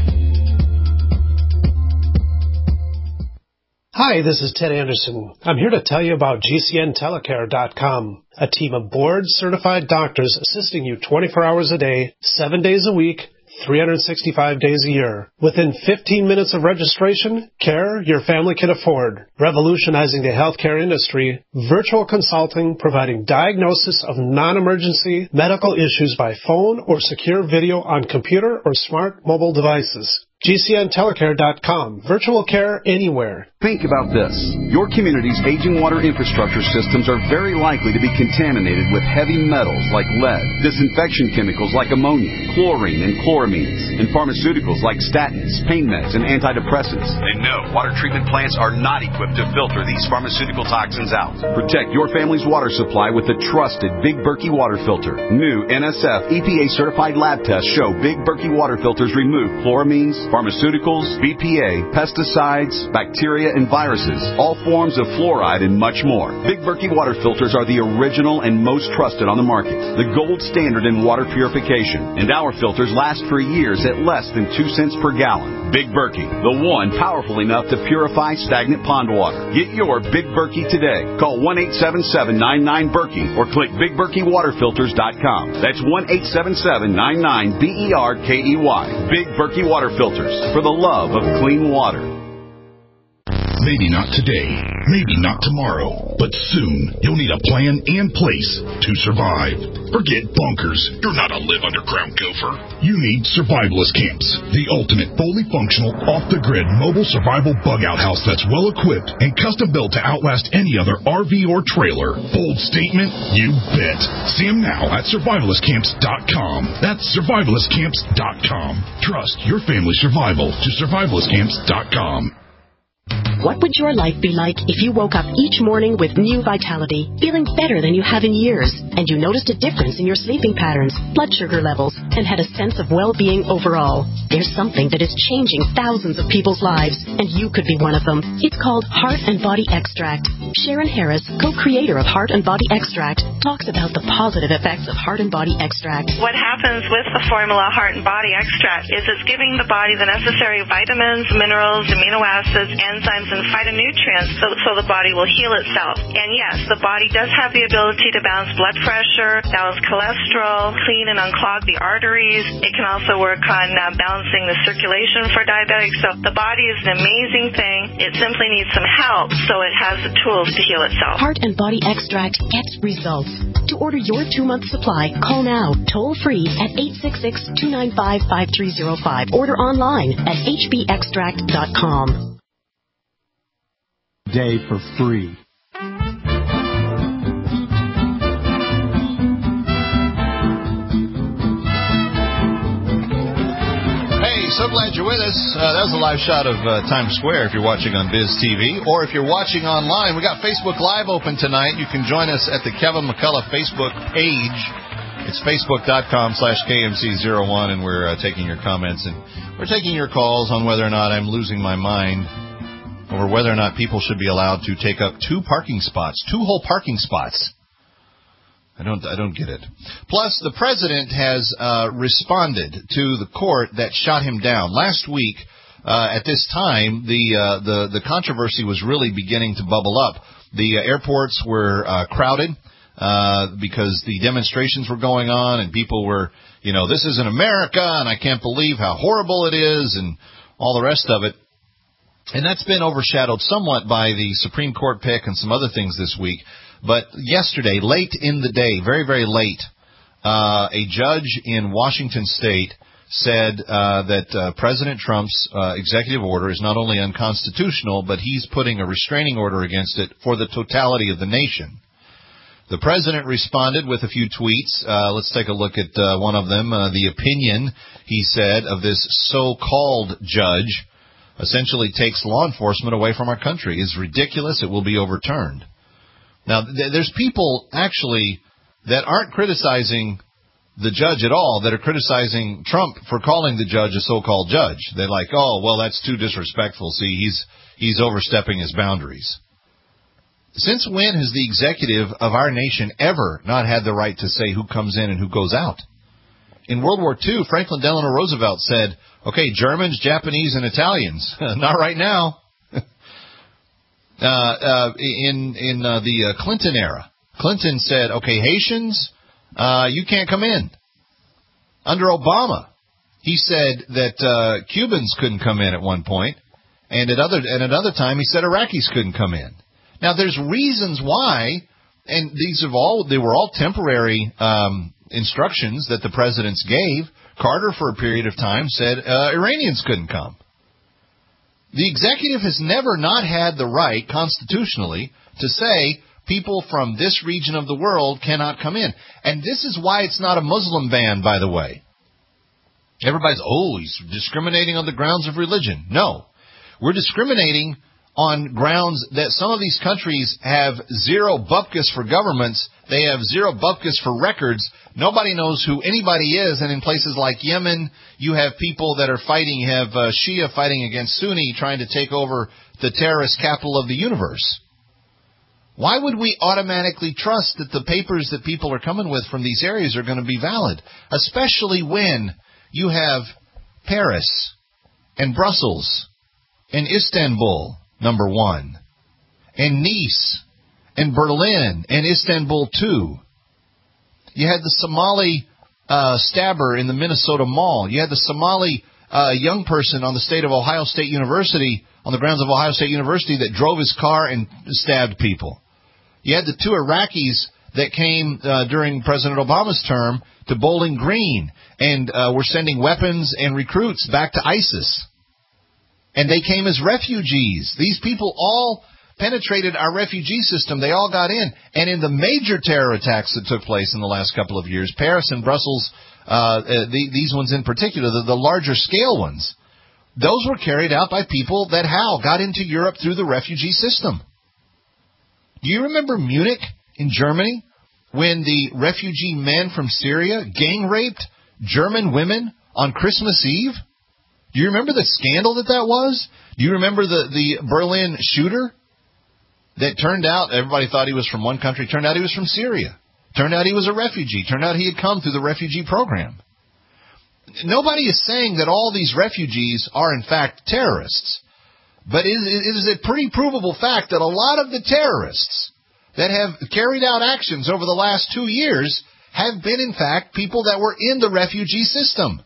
S11: Hi, this is Ted Anderson. I'm here to tell you about G C N telecare dot com, a team of board-certified doctors assisting you twenty-four hours a day, seven days a week, three hundred sixty-five days a year. Within fifteen minutes of registration, care your family can afford. Revolutionizing the healthcare industry, virtual consulting providing diagnosis of non-emergency medical issues by phone or secure video on computer or smart mobile devices. G C N telecare dot com. Virtual care anywhere.
S25: Think about this. Your community's aging water infrastructure systems are very likely to be contaminated with heavy metals like lead, disinfection chemicals like ammonia, chlorine and chloramines, and pharmaceuticals like statins, pain meds, and antidepressants. And no, water treatment plants are not equipped to filter these pharmaceutical toxins out. Protect your family's water supply with the trusted Big Berkey water filter. New N S F E P A-certified lab tests show Big Berkey water filters remove chloramines, pharmaceuticals, B P A, pesticides, bacteria, and viruses, all forms of fluoride, and much more. Big Berkey water filters are the original and most trusted on the market, the gold standard in water purification, and our filters last for years at less than two cents per gallon. Big Berkey, the one powerful enough to purify stagnant pond water. Get your Big Berkey today. Call one eight seven seven, nine nine, Berkey or click big berkey water filters dot com. That's one eight seven seven, nine nine, B E R K E Y. Big Berkey water filters. For the love of clean water.
S26: Maybe not today, maybe not tomorrow, but soon you'll need a plan and place to survive. Forget bunkers. You're not a live underground gopher. You need survivalist camps, the ultimate fully functional, off-the-grid mobile survival bug-out house that's well-equipped and custom-built to outlast any other R V or trailer. Bold statement? You bet. See them now at survivalist camps dot com. That's survivalist camps dot com. Trust your family's survival to survivalist camps dot com.
S27: What would your life be like if you woke up each morning with new vitality, feeling better than you have in years, and you noticed a difference in your sleeping patterns, blood sugar levels, and had a sense of well-being overall? There's something that is changing thousands of people's lives, and you could be one of them. It's called Heart and Body Extract. Sharon Harris, co-creator of Heart and Body Extract, talks about the positive effects of Heart and Body Extract.
S28: What happens with the formula Heart and Body Extract is it's giving the body the necessary vitamins, minerals, amino acids, enzymes, and phytonutrients so, so the body will heal itself. And yes, the body does have the ability to balance blood pressure, balance cholesterol, clean and unclog the arteries. It can also work on uh, balancing the circulation for diabetics. So the body is an amazing thing. It simply needs some help so it has the tools to heal itself.
S27: Heart and Body Extract gets results. To order your two-month supply, call now, toll-free at eight six six, two nine five, five three zero five. Order online at h b extract dot com.
S29: Day for free.
S6: Hey, so glad you're with us. Uh, that was a live shot of uh, Times Square if you're watching on Biz T V. Or if you're watching online, we got Facebook Live open tonight. You can join us at the Kevin McCullough Facebook page. It's facebook.com slash KMC01, and we're uh, taking your comments and we're taking your calls on whether or not I'm losing my mind over whether or not people should be allowed to take up two parking spots, two whole parking spots. I don't, I don't get it. Plus, the president has uh, responded to the court that shot him down last week. Uh, at this time, the uh, the the controversy was really beginning to bubble up. The uh, airports were uh, crowded. uh, because the demonstrations were going on and people were, you know, this isn't America and I can't believe how horrible it is and all the rest of it. And that's been overshadowed somewhat by the Supreme Court pick and some other things this week. But yesterday, late in the day, very, very late, uh, a judge in Washington State said uh, that uh, President Trump's uh, executive order is not only unconstitutional, but he's putting a restraining order against it for the totality of the nation. The president responded with a few tweets. Uh, let's take a look at uh, one of them. Uh, the opinion, he said, of this so-called judge essentially takes law enforcement away from our country. Is ridiculous. It will be overturned. Now, th- there's people actually that aren't criticizing the judge at all, that are criticizing Trump for calling the judge a so-called judge. They're like, oh, well, that's too disrespectful. See, he's he's overstepping his boundaries. Since when has the executive of our nation ever not had the right to say who comes in and who goes out? In World War Two, Franklin Delano Roosevelt said, okay, Germans, Japanese, and Italians. Not right now. uh, uh, in in uh, the uh, Clinton era, Clinton said, okay, Haitians, uh, you can't come in. Under Obama, he said that uh, Cubans couldn't come in at one point, and at other and another time he said Iraqis couldn't come in. Now, there's reasons why, and these have all they were all temporary um, instructions that the presidents gave. Carter, for a period of time, said uh, Iranians couldn't come. The executive has never not had the right, constitutionally, to say people from this region of the world cannot come in. And this is why it's not a Muslim ban, by the way. Everybody's, oh, he's discriminating on the grounds of religion. No. We're discriminating on grounds that some of these countries have zero bupkis for governments. They have zero bupkis for records. Nobody knows who anybody is. And in places like Yemen, you have people that are fighting. You have uh, Shia fighting against Sunni, trying to take over the terrorist capital of the universe. Why would we automatically trust that the papers that people are coming with from these areas are going to be valid? Especially when you have Paris and Brussels and Istanbul, number one, and Nice and Berlin and Istanbul, too. You had the Somali uh, stabber in the Minnesota Mall. You had the Somali uh, young person on the state of Ohio State University, on the grounds of Ohio State University, that drove his car and stabbed people. You had the two Iraqis that came uh, during President Obama's term to Bowling Green and uh, were sending weapons and recruits back to ISIS. And they came as refugees. These people all penetrated our refugee system. They all got in. And in the major terror attacks that took place in the last couple of years, Paris and Brussels, uh, the, these ones in particular, the, the larger scale ones, those were carried out by people that how? Got into Europe through the refugee system. Do you remember Munich in Germany when the refugee men from Syria gang raped German women on Christmas Eve? Do you remember the scandal that that was? Do you remember the, the Berlin shooter that turned out, everybody thought he was from one country, turned out he was from Syria. Turned out he was a refugee. Turned out he had come through the refugee program. Nobody is saying that all these refugees are in fact terrorists. But it is a pretty provable fact that a lot of the terrorists that have carried out actions over the last two years have been, in fact, people that were in the refugee system.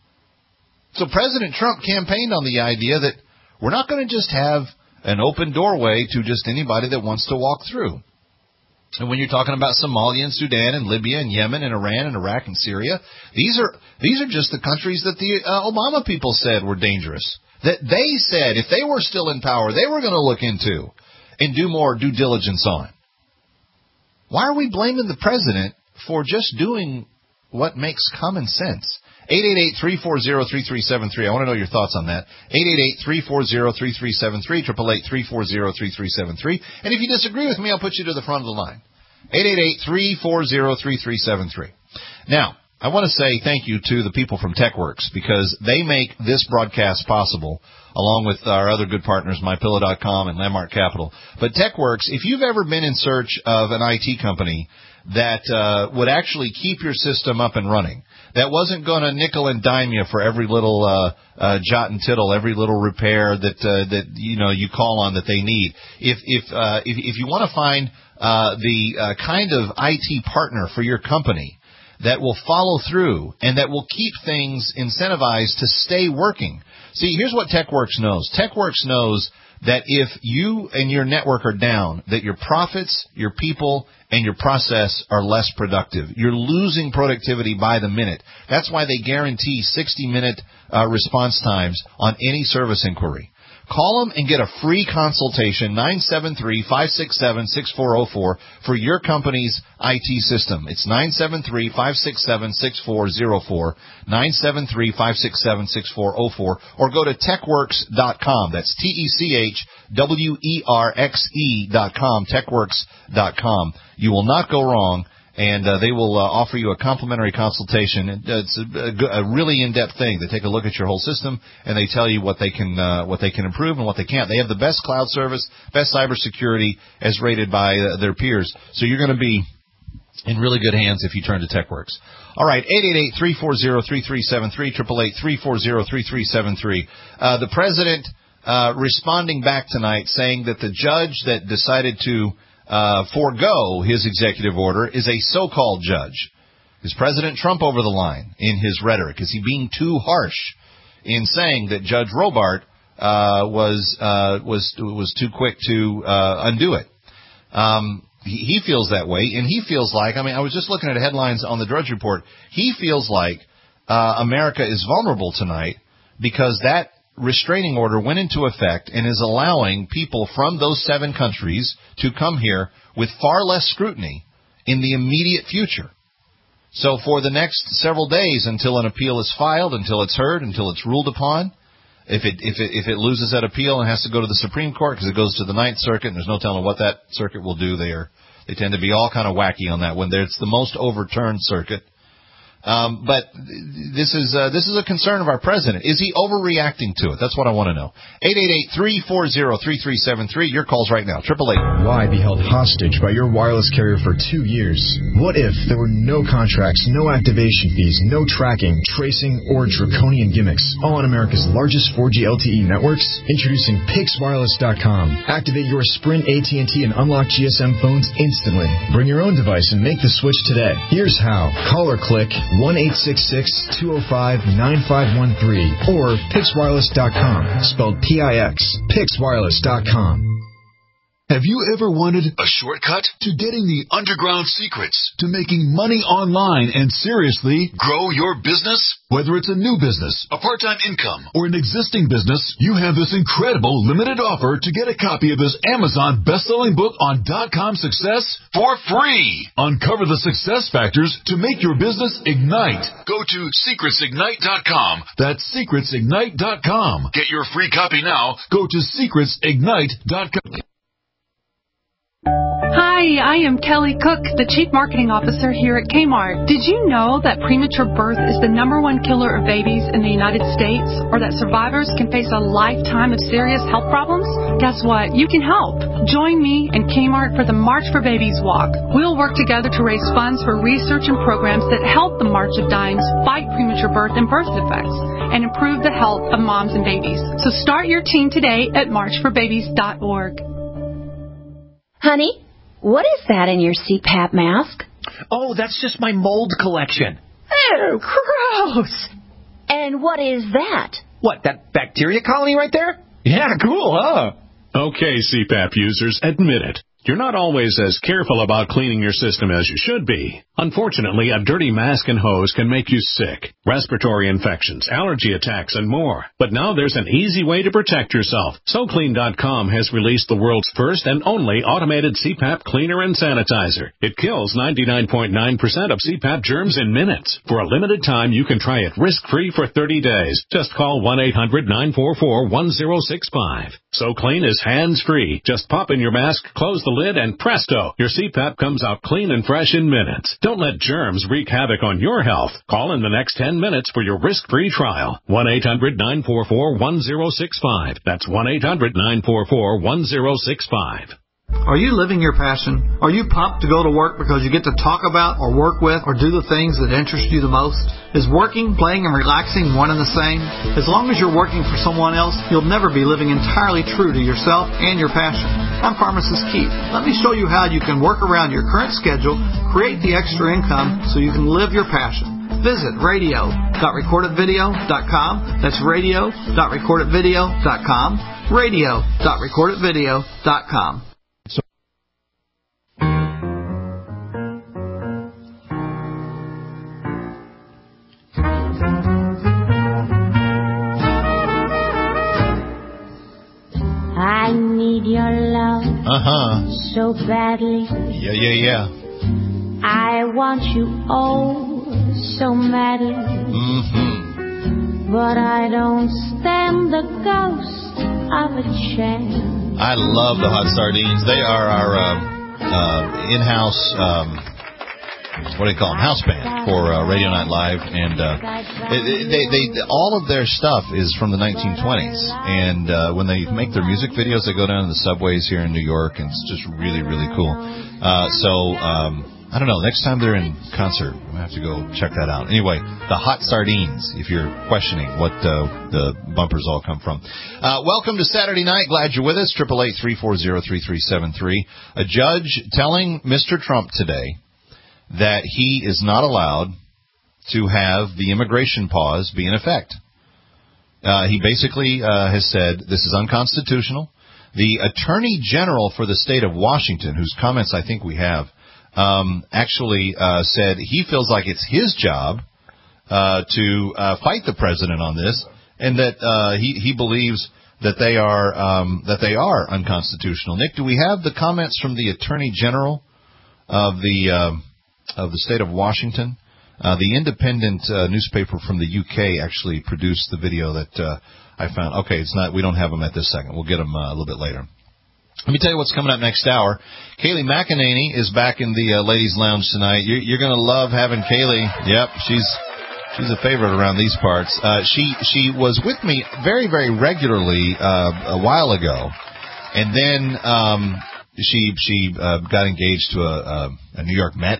S6: So President Trump campaigned on the idea that we're not going to just have an open doorway to just anybody that wants to walk through. And when you're talking about Somalia and Sudan and Libya and Yemen and Iran and Iraq and Syria, these are these are just the countries that the uh, Obama people said were dangerous. That they said if they were still in power, they were going to look into and do more due diligence on. Why are we blaming the president for just doing what makes common sense? eight eight eight, three four zero, three three seven three. I want to know your thoughts on that. eight eight eight, three four zero, three three seven three, eight eight eight, three four zero, three three seven three. And if you disagree with me, I'll put you to the front of the line. eight eight eight, three four zero, three three seven three. Now, I want to say thank you to the people from TechWorks because they make this broadcast possible, along with our other good partners, my pillow dot com and Landmark Capital. But TechWorks, if you've ever been in search of an I T company that uh, would actually keep your system up and running, that wasn't going to nickel and dime you for every little uh, uh, jot and tittle, every little repair that uh, that you know you call on that they need. If if uh, if, if you want to find uh, the uh, kind of I T partner for your company that will follow through and that will keep things incentivized to stay working. See, here's what TechWorks knows. TechWorks knows that if you and your network are down, that your profits, your people, and your process are less productive. You're losing productivity by the minute. That's why they guarantee sixty-minute uh, response times on any service inquiry. Call them and get a free consultation, nine seven three, five six seven, six four zero four, for your company's I T system. It's nine seven three, five six seven, six four zero four, nine seven three, five six seven, six four zero four, or go to techworks dot com. That's T E C H W E R X E dot com, techworks dot com. You will not go wrong. And uh, they will uh, offer you a complimentary consultation. It's a, a really in-depth thing. They take a look at your whole system, and they tell you what they can uh, what they can improve and what they can't. They have the best cloud service, best cybersecurity, as rated by uh, their peers. So you're going to be in really good hands if you turn to TechWorks. All right, eight eight eight, three four zero, three three seven three, eight eight eight, three four zero, three three seven three. Uh, the president uh, responding back tonight saying that the judge that decided to Uh, forego his executive order is a so-called judge. Is President Trump over the line in his rhetoric? Is he being too harsh in saying that Judge Robart uh, was uh, was was too quick to uh, undo it? Um, he, he feels that way, and he feels like, I mean, I was just looking at headlines on the Drudge Report. He feels like uh, America is vulnerable tonight because that restraining order went into effect and is allowing people from those seven countries to come here with far less scrutiny in the immediate future. So for the next several days until an appeal is filed, until it's heard, until it's ruled upon, if it if it, if it loses that appeal and has to go to the Supreme Court because it goes to the Ninth Circuit, and there's no telling what that circuit will do there. They tend to be all kind of wacky on that one. It's the most overturned circuit. Um, but this is uh, this is a concern of our president. Is he overreacting to it? That's what I want to know. eight eight eight, three four zero, three three seven three. Your calls right now. Triple eight.
S2: Why be held hostage by your wireless carrier for two years? What if there were no contracts, no activation fees, no tracking, tracing, or draconian gimmicks? All on America's largest four G L T E networks. Introducing Pix Wireless dot com. Activate your Sprint, A T and T, and unlock G S M phones instantly. Bring your own device and make the switch today. Here's how. Call or click one eight six six, two oh five, nine five one three or Pix Wireless dot com, spelled P I X, Pix Wireless dot com.
S5: Have you ever wanted a shortcut to getting the underground secrets to making money online and seriously grow your business? Whether it's a new business, a part-time income, or an existing business, you have this incredible limited offer to get a copy of this Amazon best-selling book on dot-com success for free. Uncover the success factors to make your business ignite. Go to secrets ignite dot com. That's secrets ignite dot com. Get your free copy now. Go to secrets ignite dot com.
S7: Hi, I am Kelly Cook, the Chief Marketing Officer here at Kmart. Did you know that premature birth is the number one killer of babies in the United States, or that survivors can face a lifetime of serious health problems? Guess what? You can help. Join me and Kmart for the March for Babies Walk. We'll work together to raise funds for research and programs that help the March of Dimes fight premature birth and birth defects and improve the health of moms and babies. So start your team today at march for babies dot org.
S4: Honey, what is that in your C PAP mask?
S8: Oh, that's just my mold collection.
S4: Oh, gross. And what is that?
S8: What, that bacteria colony right there? Yeah, cool, huh?
S9: Okay, C PAP users, admit it. You're not always as careful about cleaning your system as you should be. Unfortunately, a dirty mask and hose can make you sick. Respiratory infections, allergy attacks, and more. But now there's an easy way to protect yourself. So clean dot com has released the world's first and only automated C PAP cleaner and sanitizer. It kills ninety-nine point nine percent of C PAP germs in minutes. For a limited time, you can try it risk-free for thirty days. Just call one eight hundred, nine four four, one zero six five. So Clean is hands-free. Just pop in your mask, close the lid, and presto, your C PAP comes out clean and fresh in minutes. Don't let germs wreak havoc on your health. Call in the next ten minutes for your risk-free trial. one eight hundred, nine four four, one zero six five. That's one eight hundred, nine four four, one zero six five.
S10: Are you living your passion? Are you pumped to go to work because you get to talk about or work with or do the things that interest you the most? Is working, playing, and relaxing one and the same? As long as you're working for someone else, you'll never be living entirely true to yourself and your passion. I'm Pharmacist Keith. Let me show you how you can work around your current schedule, create the extra income so you can live your passion. Visit radio dot record it video dot com. That's radio dot record it video dot com. radio dot record it video dot com.
S12: I need your love
S6: Uh-huh.
S12: so badly.
S6: Yeah, yeah, yeah.
S12: I want you oh so madly.
S6: Mm-hmm.
S12: But I don't stand the ghost of a chance.
S6: I love the Hot Sardines. They are our uh, uh, in-house, um, what do you call them, house band for uh, Radio Night Live. And uh, they, they, they, all of their stuff is from the nineteen twenties. And uh, when they make their music videos, they go down to the subways here in New York, and it's just really, really cool. Uh, so, um, I don't know, next time they're in concert, I'm going to have to go check that out. Anyway, the Hot Sardines, if you're questioning what uh, the bumpers all come from. Uh, welcome to Saturday night. Glad you're with us. eight eight eight, three four zero, three three seven three. A judge telling Mister Trump today that he is not allowed to have the immigration pause be in effect. Uh, he basically uh, has said this is unconstitutional. The Attorney General for the state of Washington, whose comments I think we have, um, actually uh, said he feels like it's his job uh, to uh, fight the president on this, and that uh, he, he believes that they are um, that they are unconstitutional. Nick, do we have the comments from the Attorney General of the uh, of the state of Washington? Uh, the Independent uh, newspaper from the U K actually produced the video that uh, I found. Okay, it's not. We don't have them at this second. We'll get them uh, a little bit later. Let me tell you what's coming up next hour. Kaylee McEnany is back in the uh, ladies' lounge tonight. You're, you're going to love having Kaylee. Yep, she's she's a favorite around these parts. Uh, she she was with me very very regularly uh, a while ago, and then um, she she uh, got engaged to a, a, a New York Met.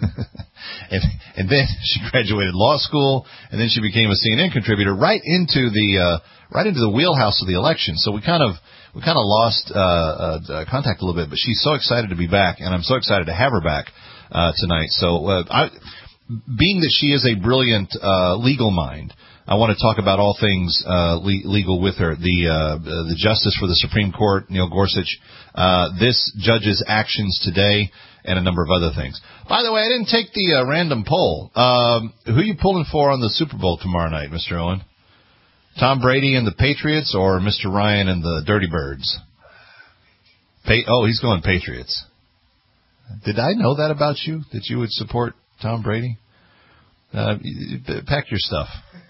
S6: And, and then she graduated law school, and then she became a C N N contributor right into the uh, right into the wheelhouse of the election. So we kind of we kind of lost uh, uh, contact a little bit. But she's so excited to be back, and I'm so excited to have her back uh, tonight. So, uh, I, being that she is a brilliant uh, legal mind, I want to talk about all things uh, le- legal with her. The uh, the Justice for the Supreme Court, Neil Gorsuch, uh, this judge's actions today, and a number of other things. By the way, I didn't take the uh, random poll. Um, who are you pulling for on the Super Bowl tomorrow night, Mister Owen? Tom Brady and the Patriots, or Mister Ryan and the Dirty Birds? Pa- oh, he's going Patriots. Did I know that about you, that you would support Tom Brady? Uh, pack your stuff.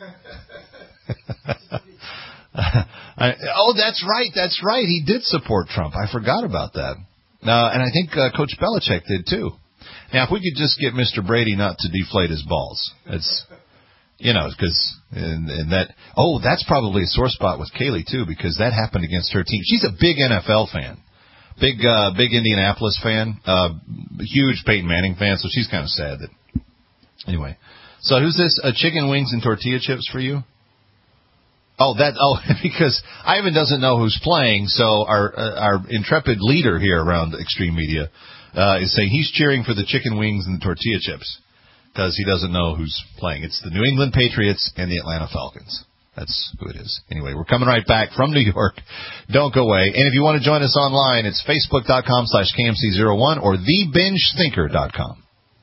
S6: I, oh, that's right, that's right. He did support Trump. I forgot about that. Uh, and I think uh, Coach Belichick did, too. Now, if we could just get Mister Brady not to deflate his balls. It's, you know, because and, and that, oh, that's probably a sore spot with Kaylee, too, because that happened against her team. She's a big N F L fan, big uh, big Indianapolis fan, uh, huge Peyton Manning fan, so she's kind of sad that, anyway. So who's this? Uh, chicken wings and tortilla chips for you? Oh, that. Oh, because Ivan doesn't know who's playing, so our uh, our intrepid leader here around Extreme Media uh, is saying he's cheering for the chicken wings and the tortilla chips because he doesn't know who's playing. It's the New England Patriots and the Atlanta Falcons. That's who it is. Anyway, we're coming right back from New York. Don't go away. And if you want to join us online, it's facebook.com slash KMC01 or the binge thinker dot com.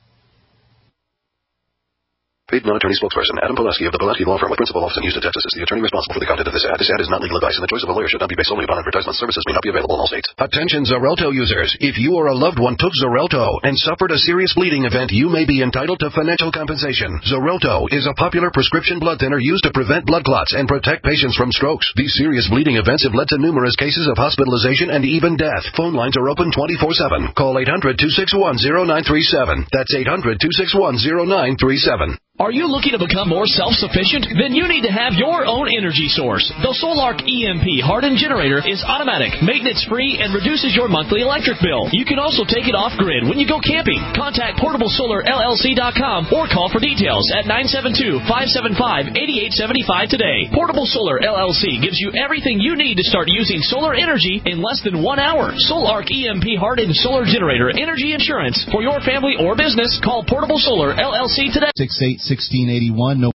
S13: Paid non-attorney spokesperson Adam Pulaski of the Pulaski Law Firm with principal office in Houston, Texas is the attorney responsible for the content of this ad. This ad is not legal advice, and the choice of a lawyer should not be based solely upon advertisement. Services may not be available in all states.
S14: Attention Xarelto users. If you or a loved one took Xarelto and suffered a serious bleeding event, you may be entitled to financial compensation. Xarelto is a popular prescription blood thinner used to prevent blood clots and protect patients from strokes. These serious bleeding events have led to numerous cases of hospitalization and even death. Phone lines are open twenty-four seven. Call eight hundred, two six one, zero nine three seven. That's eight hundred, two six one, zero nine three seven.
S1: Are you looking to become more self-sufficient? Then you need to have your own energy source. The Solark E M P hardened generator is automatic, maintenance-free, and reduces your monthly electric bill. You can also take it off-grid when you go camping. Contact portable solar L L C dot com or call for details at nine seven two, five seven five, eight eight seven five today. Portable Solar L L C gives you everything you need to start using solar energy in less than one hour. Solark E M P hardened solar generator energy insurance for your family or business. Call Portable Solar L L C today.
S15: six eight, one six eight one. No